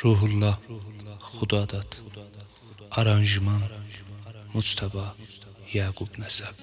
Ruhullah Xudadad. Aranjman Muctəba Yaqub Nəsəb.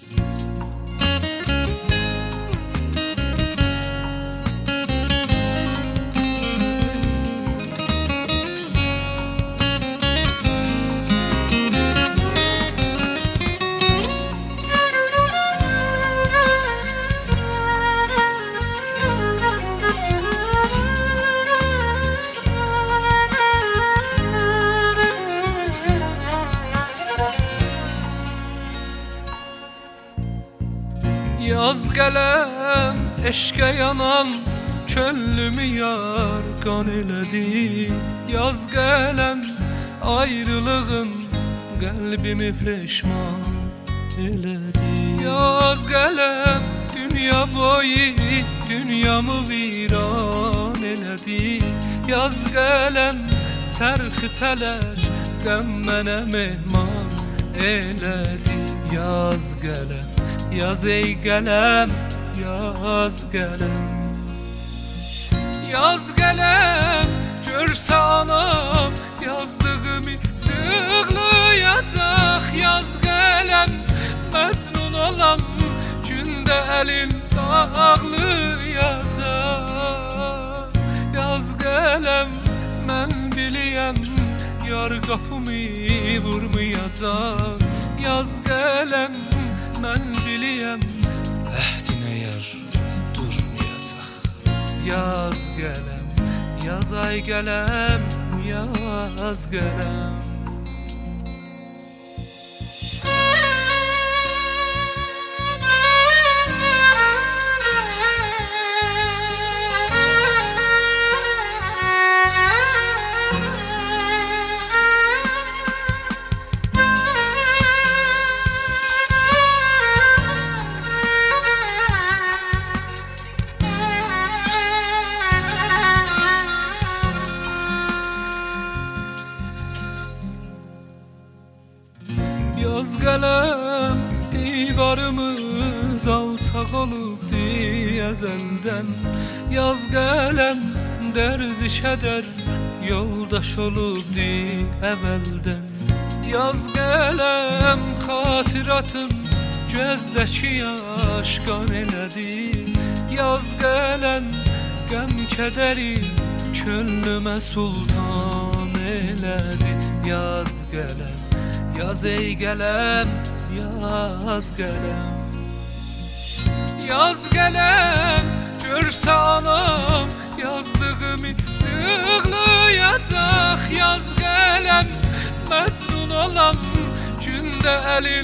Yaz gələm, eşqə yanan çöllümü yar qan elədi. Yaz gələm, ayrılığın qəlbimi peşman elədi. Yaz gələm, dünya boyu dünyamı viran elədi. Yaz gələm, çərxi fələk qəm mənə mehman elədi. Yaz gələm, yaz ey qələm, yaz qələm. Yaz qələm, görsə anam yazdığımı dığlayacaq. Yaz qələm, məcnun olan gündə əlin dağlayacaq. Yaz qələm, mən biliyəm yar qapımı vurmayacaq. Yaz qələm, mən biliyəm Əhdinə yar durmayacaq. Yaz gələm, yaz ay gələm, yaz gələm. Yaz gələm, divarımız alçaq olubdi əzəldən. Yaz gələm, dərdi-kədər yoldaş olubdi əvvəldən. Yaz gələm, xatiratın gözdəki yaş qan elədi. Yaz gələm, qəm-kədəri könlümə sultan elədi. Yaz gələm, yaz ey qələm, yaz qələm. Yaz qələm, görsə anam yazdığımı dığlayacaq. Yaz qələm, məcnun olan gündə əlin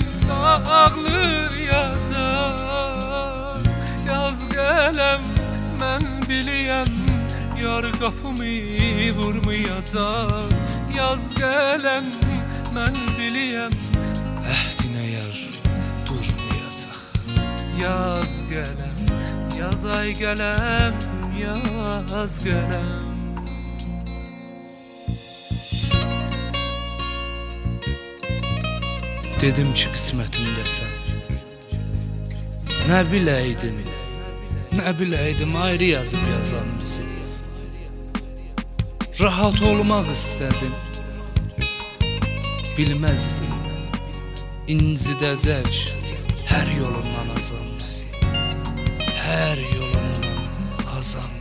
dağlayacaq. Yaz qələm, mən biliyəm yar qapımı vurmayacaq. Yaz qələm, mən biliyəm Əhdinə yar durmayacaq. Yaz gələm, yaz ay gələm, yaz gələm. Dedim ki qismətimdəsən. Nə biləydim ayrı yazıb yazan bizi. Rahat olmaq istədim, bilməzdim incidəcək hər yolundan azan bizi. Hər yolundan azan